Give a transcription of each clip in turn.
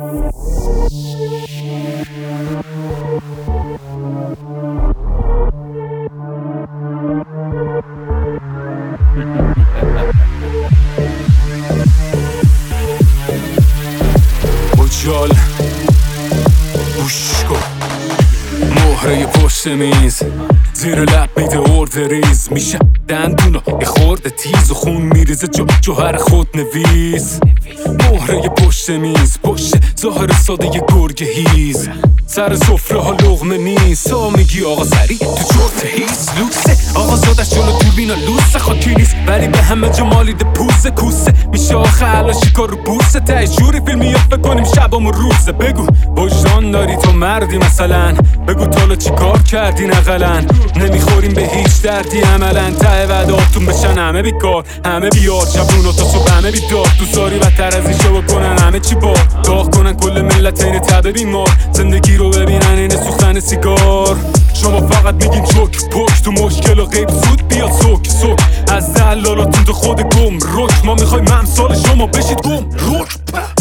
اجال گوش کن، مهره پشت میز، زیر لب میده اردریز، میشه دندونا یه خورده تیز و خون میریزه جوهر خود نویس. مهره پشت میز، پشت ظاهر ساده یه گرگ هیز، سر سفره ها لقمه نیست. تا میگی آقا سری تو جرت هیست، لوکسه آقا زادش جلو دوربینا لوسه، خاکی نیست ولی به همه جا مالیده پوسه کوسه، میشه آخه حالا شکار رو بوسه. ته جوری فیلمی ها بکنیم شبام و روزه. بگو وجدان داری تو مردی مثلا، بگو تالا چی کار کردین اقلن، نمیخوریم به هیچ دردی عملا. ته وعداتون بشن همه بیکار، همه بیار، شبونا تا صبح همه بیدار. دوست داری بدتر از این شو بکنن همه چی بار، داغ کنن کل ملت این تبه بیمار، زندگی رو ببینن این سوختن سیگار. شما فقط میگین چوک پوک، تو مشکل و غیب زود بیاد سوک سوک. از دلالاتون تو خود گم رک، ما میخوایم امثال شما بشید گم رک.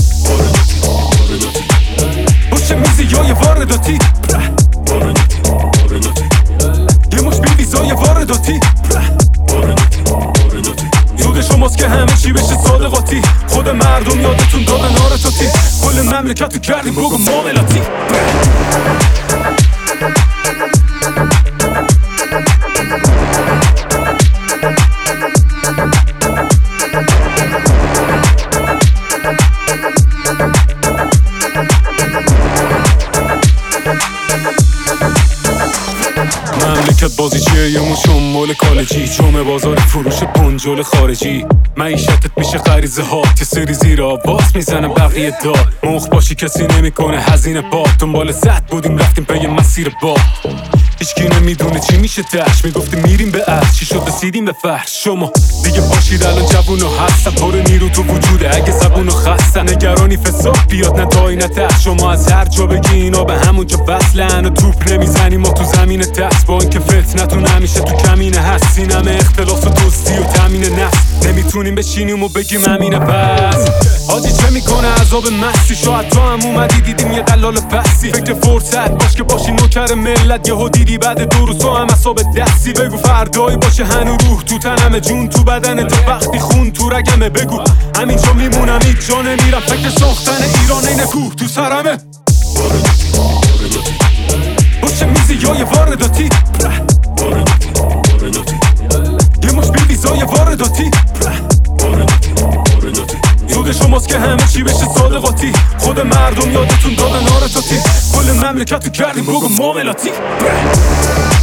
باشه میزی یا یه وارداتی، یه مش بی ویزای وارداتی. سود شماست که همه چی بشه صادقاتی، خود مردم یادتون دادن آرتاتی، کل مملکت تو کردیم بگو معاملاتی. مملکت بازیچیه یه موشم مال کالجی، جمعه بازار فروش پنجول خارجی. معیشتت میشه غریزه ها، یه سری زیر آواز میزنم بقیه داد. مخ باشی کسی نمیکنه هزینه باد، دنبال زد بودیم رفتیم به یه مسیر باد. هیچکی نمیدونه چی میشه تش، میگفتیم میریم به عرض، چی شد رسیدیم به فرش. شما دیگه باشید الان جوونو هستن، پر نیرو تو وجوده اگه زبونو خستن. نگرانی فساد بیاد نه دایی نه تش، شما از هر جا بگی اینا به همونجا وصلن. و توپ نمیزنیم ما تو زمین دست، با اینکه فتنتون همیشه تو کمینه هست. این همه اختلاس و دوستی و تامین نفس، نمیتونیم بشینیم و بگیم همینه بس. حاجی چه میکنه عذاب مستی، شاید تو هم اومدی دیدیم یه دلال پسی. فکر فرصت باش که باشی نوکر ملت، یهو دیدی بعد 2 روز تو هم اصاب دستی. بگو فردایی باشه هنو روح تو تنمه، جون تو بدن تو وقتی خون تو رگمه. بگو همینجا میمونم هیچ جا نمیرم، فکر ساختن ایران اینه کوه تو سرمه. باشه میزی یا یه وارداتی، یه مش بی ویزای وارداتی. سود شماست که همه چی بشه صادقاتی، خود مردم یادتون دادن آرتاتی، کل مملکت تو کردیم بگو معاملاتی.